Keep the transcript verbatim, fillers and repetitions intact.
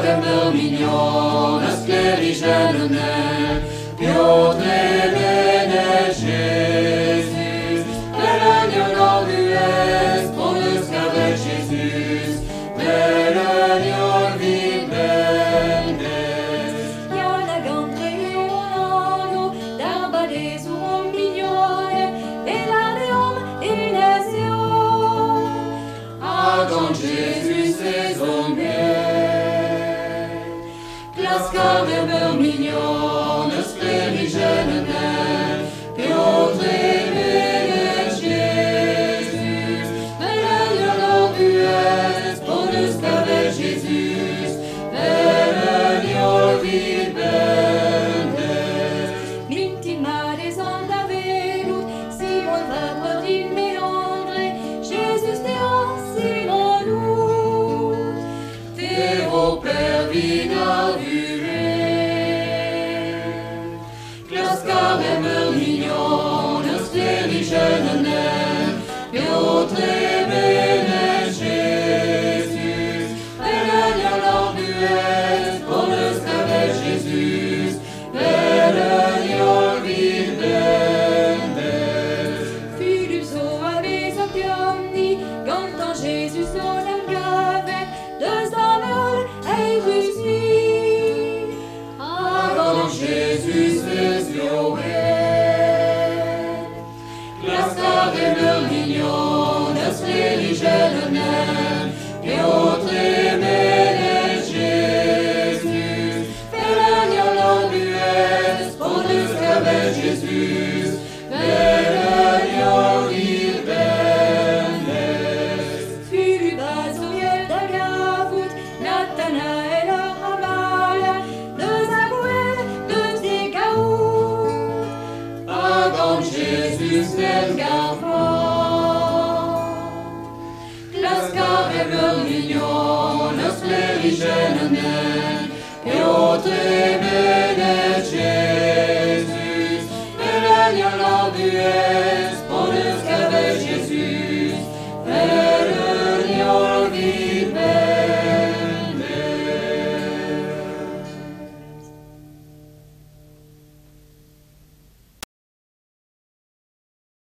Lasciare mignone, sclerigene, Piotre bene Jésus, Veragnon lues, Ponus cave Jésus, Veragnon vivendes. Iana gantreonano, d'arbades un mignone, Belarium in Sion. Adon Jésus saison bien. Lasciare mignone, sclerigene, Piotre bene Jésus, Veragnon lues, Ponus cave Jésus, Veragnon vivendes. Mintimades onda velut, Simon vapor in meandre, Jésus Deus Simon lut. Devo per vina vue. Lasciare mignone, sclerigene, Piotre bene Jésus, Veragnon lues, Ponus cave Jésus, Veragnon vivendes. Philips oaves apiomni, Gantan Jésus on agave, Deux amol ei rusni. Adon Jésus sesioet. Lasciare mignone, sclerigene, Piotre bene Jésus, Veragnon lues, Ponus cave Jésus, Veragnon vivendes. Philibas oriel d'agavut, Nathanaël Ramal, Deux Abouel, deux Égaout. Adon Jésus nel garfort. Lasciare mignone, sclerigene, Piotre